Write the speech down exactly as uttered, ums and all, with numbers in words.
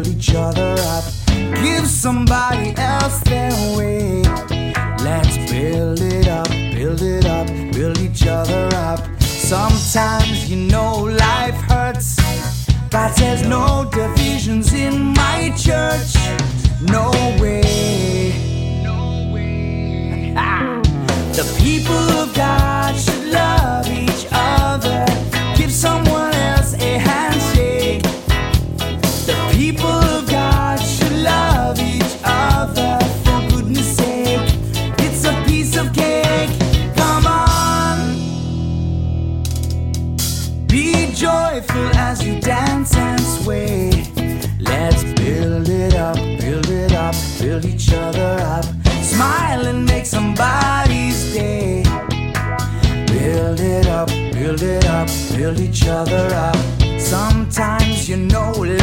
build each other up. Give somebody else their way. Let's build it up, build it up, build each other up. Sometimes you know life hurts, but there's no divisions in my church. No way. Ah. The people of God should love each other. Give someone else a handshake. The people of God should love each other. For goodness sake, it's a piece of cake. Come on, be joyful as you dance and sway. Let's build it up, build it up, build each other up. Smile and make somebody's day. Build it up, build it up, build each other up. Sometimes you know